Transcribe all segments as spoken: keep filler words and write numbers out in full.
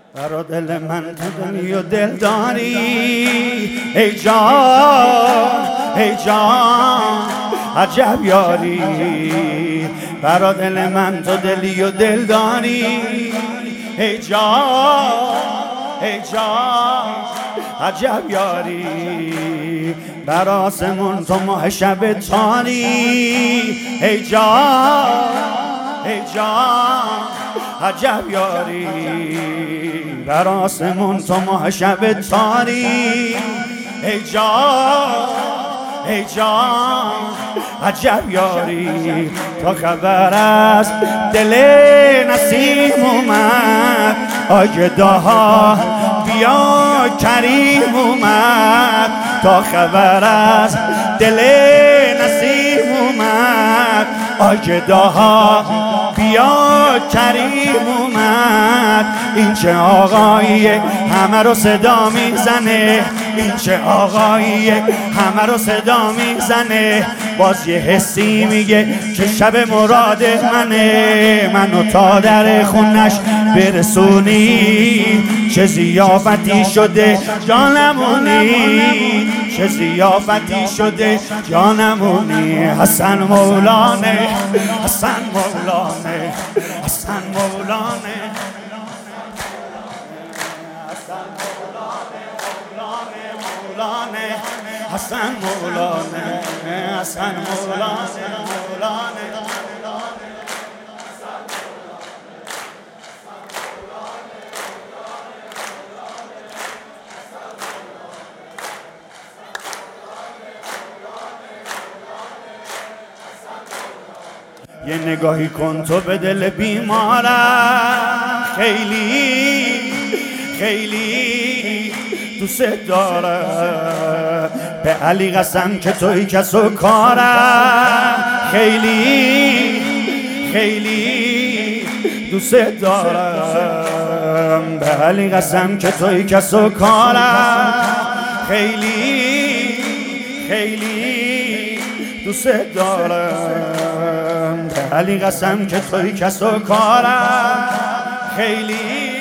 برا دل من تو دلی و دل داری ای جان ای جان عجب یاری. برا دل من تو دلی و دل داری ای جان ای جان عجب یاری. بر آسمون تو ماه شب تاری ای جان ای جان عجب یاری. بر آسمون تو ماه شب تاری ای جان ای جان عجب یاری. تا خبر از دل نسیم اومد آگداها بیا کریم اومد. تا خبر از دل نسیم اومد آگداها بیا کریم اومد. این چه آقاییه همه رو صدا میزنه، این چه آقاییه همه رو صدا میزنه. باز یه حسی میگه که شب مراد منه. منو تا در خونش برسونی چه زیافتی شده جانمونی، چه زیافتی شده جانمونی. حسن مولانه حسن مولانه حسن مولانه حسن مولانه حسن مولانه مولانه. یه نگاهی کن تو به دل بیمارم، خیلی خیلی دوست دارم. به علی قسم که توی کس و کارم، خیلی خیلی دوست دارم. به علی قسم که توی کس و کارم، خیلی خیلی دوست دارم. به علی قسم که توی کس و کارم، خیلی.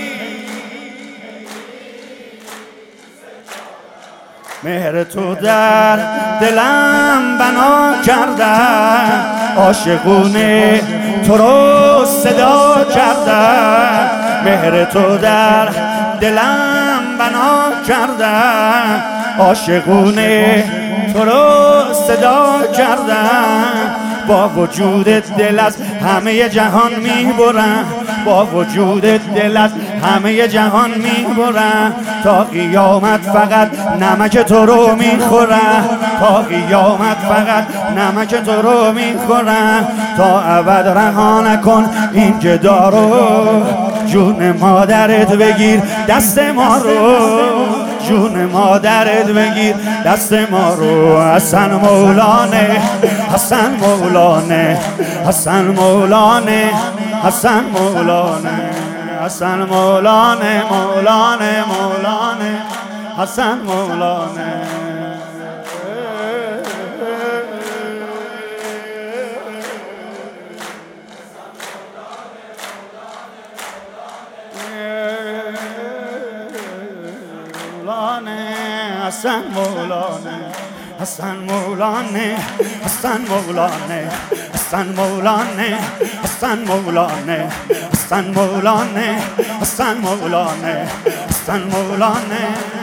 مهر تو در دلم بنا کردم، عاشقونه تو رو صدا کردم. مهر تو در دلم بنا کردم، عاشقونه تو رو صدا کردم. با وجود دل از همه جهان میبرم، با وجود دل از همه جهان میبرم. تا قیامت فقط نمک تو رو میخورم، تا قیامت فقط نمک تو رو میخورم. تا ابد رها نکن این جدا رو، جون مادرت بگیر دست ما رو، جون مادرت بگیر دست ما رو. حسن مولانه حسن مولانه حسن مولانه حسن مولانه حسن مولانه مولانه مولانه حسن مولانه. حسن مولانه حسن مولانه حسن مولانه حسن مولانه حسن مولانه حسن مولانه حسن مولانه حسن مولانه.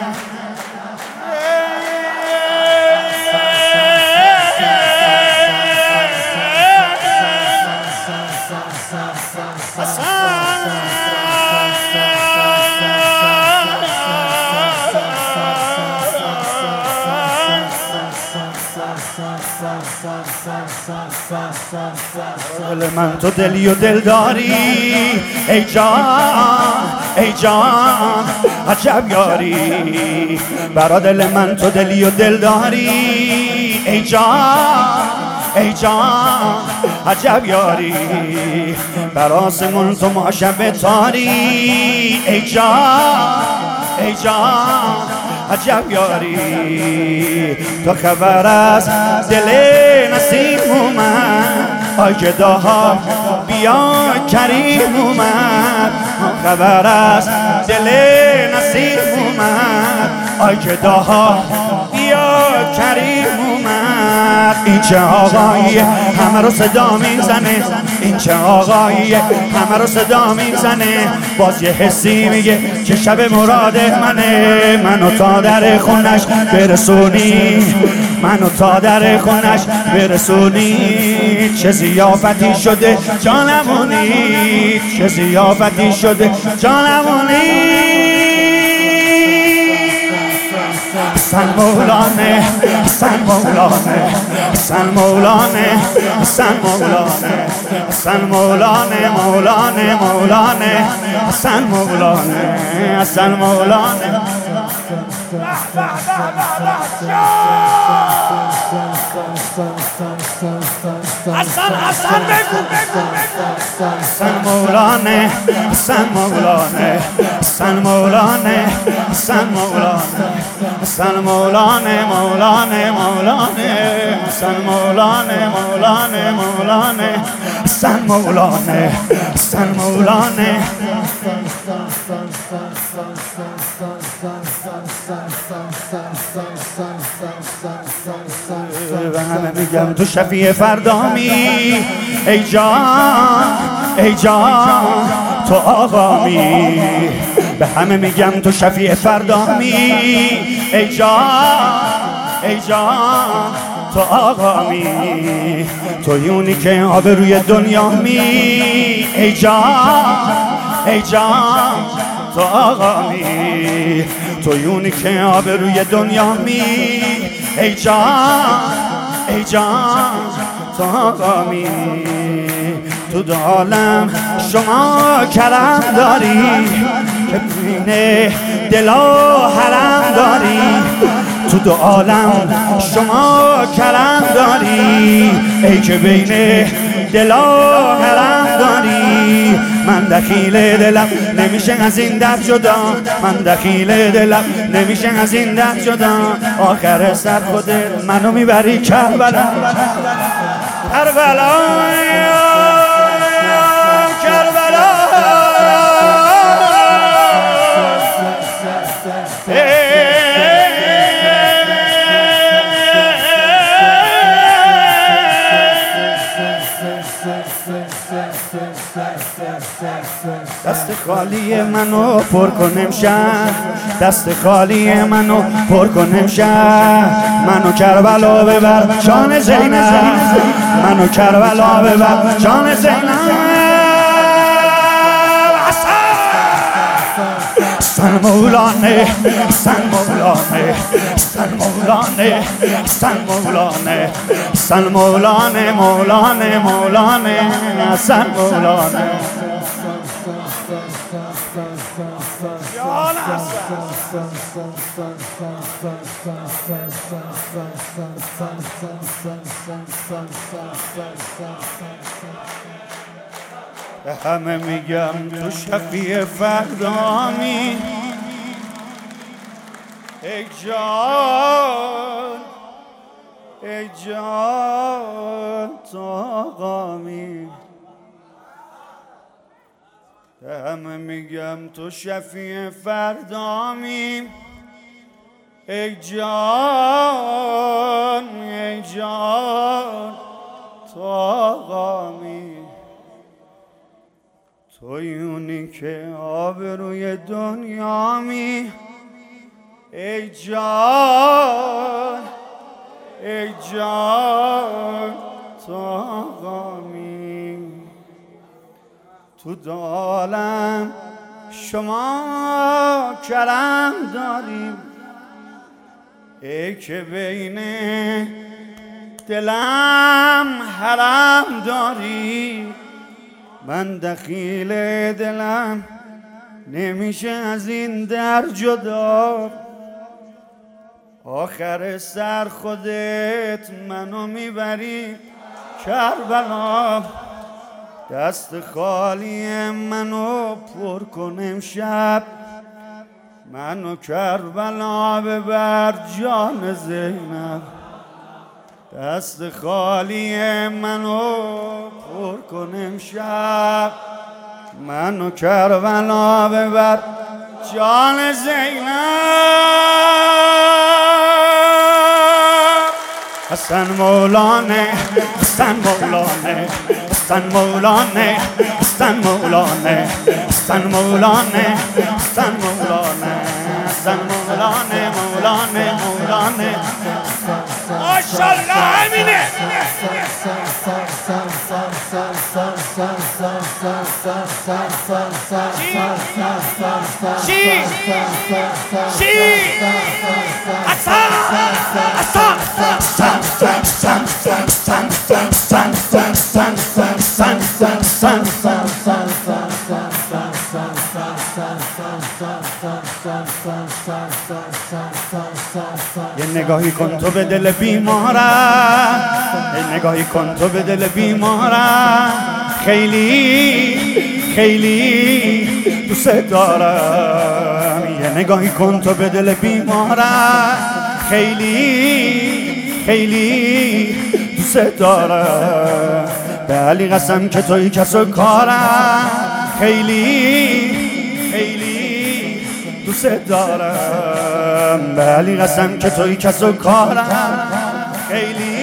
دل من تو دلی و دل داری ای جان ای جان عجب یاری. برا دل من تو دلی و دل داری ای جان ای جان عجب یاری. بر آسمون تو ما شب تاری ای جان ای جان عجب یاری. تا خبر از دل نسیم اومد آگداها بیا کریم اومد. خبر از دل نسیم اومد آی که داها بیا کریم اومد. این چه آقاییه همه رو صدا میزنه، این چه آقاییه همه رو صدا میزنه. باز یه حسی میگه که شب مراد منه. منو تا در خونش برسونی، منو تا در خونش برسونی. چه زیافتی شده جانمونی، چه زیافتی شده جانمونی. حسن مولانه، حسن مولانه، حسن مولانه، حسن مولانه، حسن مولانه، مولانه مولانه، حسن مولانه، حسن مولانه. حسن حسن بگو حسن مولانه، حسن مولانه، حسن مولانه، حسن مولانه، حسن مولانه، مولانه مولانه، حسن مولانه، مولانه مولانه، حسن مولانه، حسن مولانه. و همه میگم تو شفیع فردامی، ای جان ای جان تو آقامی. به همه میگم تو شفیع فردامی، ای جان ای جان تو آقامی. تو یونی که آبروی دنیا می، ای جان ای جان تو آقامی. تو یونی که آبروی دنیا می، ای جان ای جان تو آقامی. تو دو عالم شما کرم داری که بین دل و حرم داری. تو دو عالم شما کرم داری ای که بین دل و حرم داری. من دخیل دلم نمیشه از این در جدا، من دخیل دلم نمیشه از این در جدا. آخر سر خودت منو میبری کربلا، کربلا کربلا. دست خالی منو پر کن امشب، دست خالی منو پر کن امشب. منو کربلا ببر جان زینب، منو کربلا ببر جان زینب. حسن مولانه، حسن مولانه، حسن مولانه، حسن مولانه، حسن مولانه، مولانه مولانه، حسن مولانه. به همه میگم تو شفیع فردامی، ای جان ای جان تو آقامی. به همه میگم تو شفیع فردامی، ای جان ای جان تو آقامی. تو یونی که آبروی دنیا می، ای جان ای جان تو آقامی. تو دو عالم شما کرم داریم ای که بین دلم حرم داری. من دخیل دلم نمیشه از این در جدا. آخر سر خودت منو میبری کربلا. دست خالی منو پر کن امشب، منو کربلا ببر جان زینب. دست خالی منو پر کن امشب، منو کربلا ببر جان زینب حسن مولانه حسن مولانه حسن مولانه حسن مولانه حسن مولانه حسن مولانه حسن مولانه مولانه مولانه ماشاءالله همینه چی چی حسن حسن یه نگاهی کن تو به دل بیمارم یه نگاهی کن تو به دل بیمارم خیلی خیلی دوست دارم یه نگاهی کن تو به دل بیمارم خیلی خیلی دوست دارم به علی قسم که توی کس و کارم خیلی خیلی دوست دارم به علی قسم که توی کس و کارم خیلی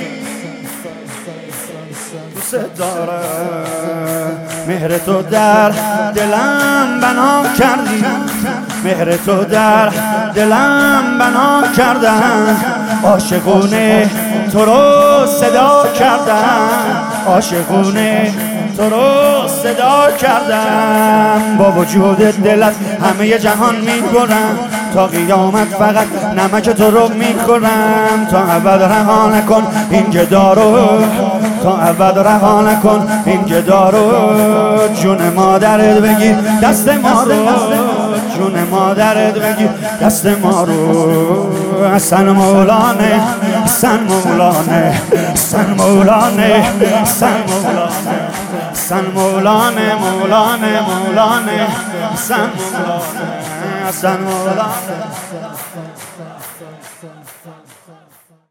دوست دارم مهر تو در دلم بنا کردی مهر تو در دلم بنا کردم عاشقونه تو رو صدا کردم عاشقونه تو رو صدا کردم با وجود دلت همه جهان میکنم تا قیامت فقط نمک تو رو میکنم تا ابد رها نکن این گدا رو تا ابد رها نکن این گدا رو جون مادرت بگیر دست ما رو جون مادرت بگیر دست ما رو حسن مولانه حسن مولانه حسن مولانه حسن مولانه حسن مولانه مولانه مولانه حسن مولانه حسن مولانه